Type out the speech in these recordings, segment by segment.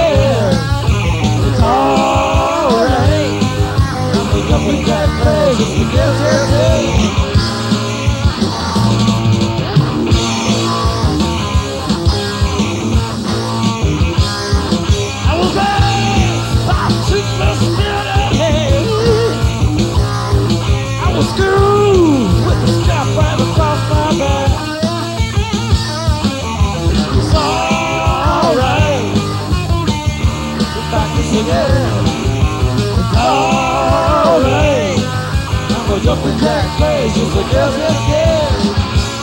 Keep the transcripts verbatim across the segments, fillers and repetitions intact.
scared. It's alright. I'm a jumping jack flash just to get it. I was there, I'm toothless spirit. I was screwed with the strap right across my back. It's alright. If I can sing it, it's alright. I'm a jumping jack flash just to get it.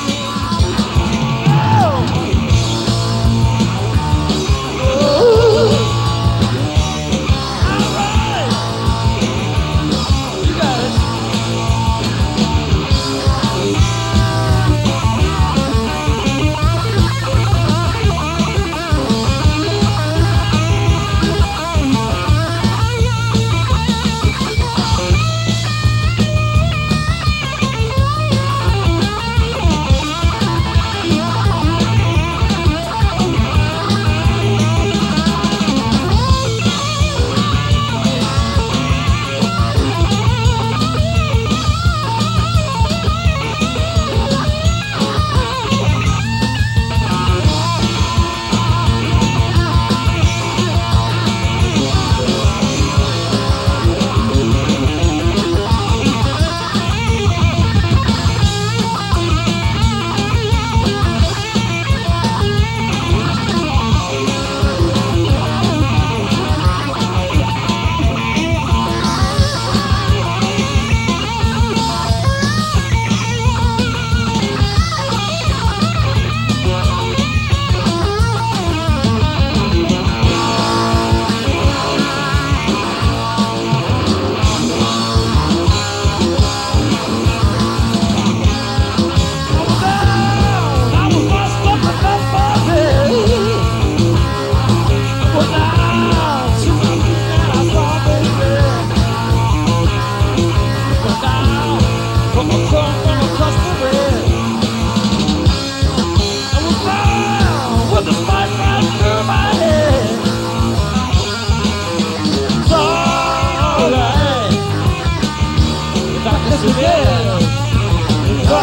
It's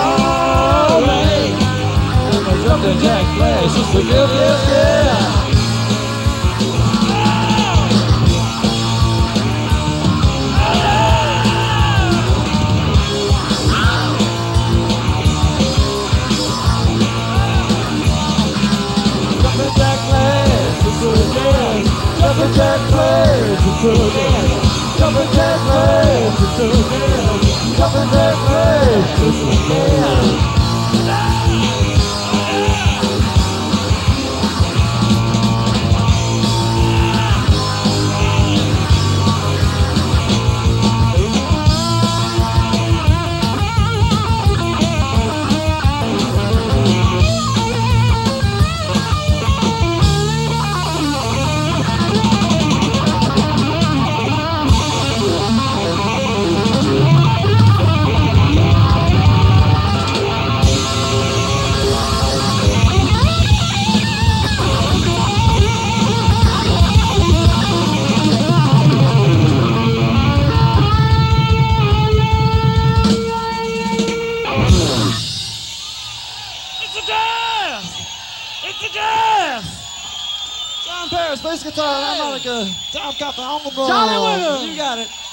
alright. I'm a jumping jack flash just to give this, yeah. Jumping jack flash just to give. Jumping jack flash just to give. Jumping jack flash just to give. Jumping jack flash just to give. John Paris, bass guitar, harmonica. Tom got the on the ball. Johnny Williams. You got it.